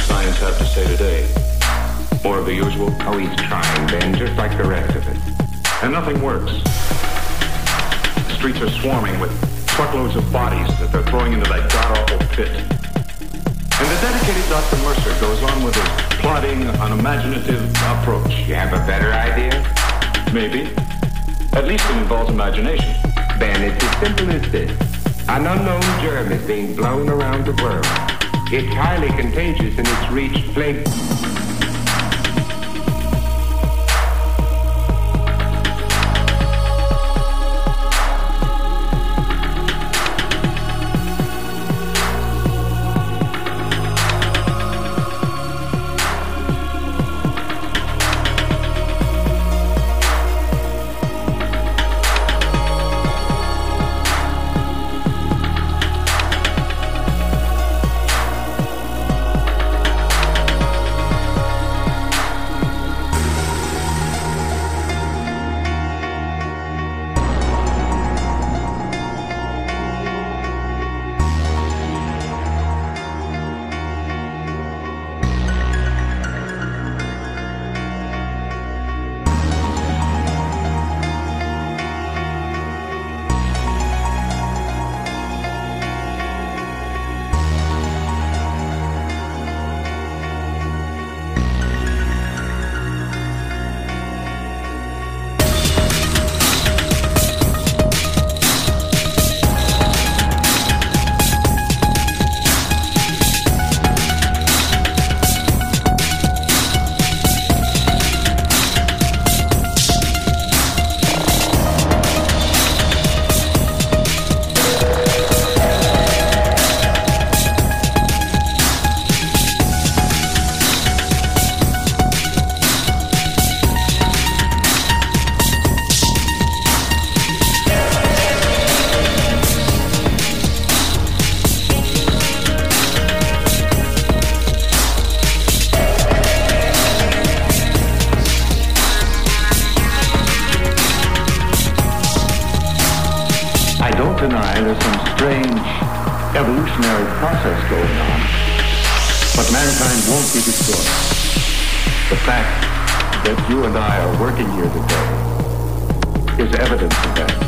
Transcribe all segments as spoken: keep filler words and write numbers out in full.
science have to say today? More of the usual? Oh, he's trying, Ben, just like the rest of it. And nothing works. The streets are swarming with truckloads of bodies that they're throwing into that god-awful pit. And the dedicated Doctor Mercer goes on with his plodding, unimaginative approach. You have a better idea? Maybe. At least it involves imagination. Ben, it's as simple as this. An unknown germ is being blown around the world. It's highly contagious and it's reached plague... There's some strange evolutionary process going on, but mankind won't be destroyed. The fact that you and I are working here today is evidence of that.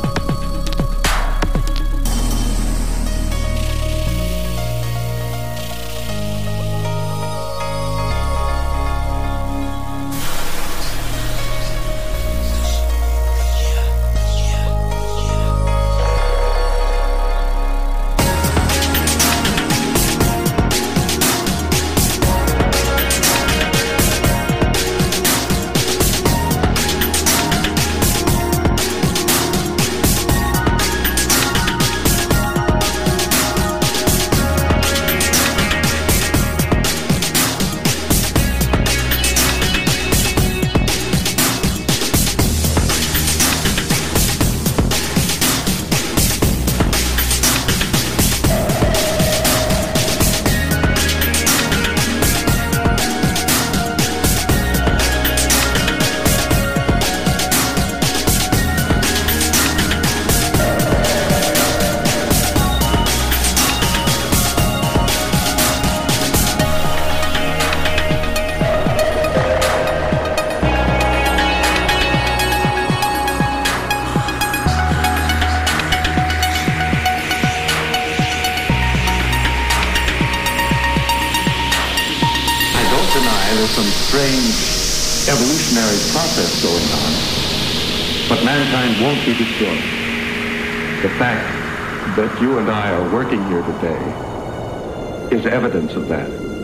There's some strange evolutionary process going on, but mankind won't be destroyed. The fact that you and I are working here today is evidence of that.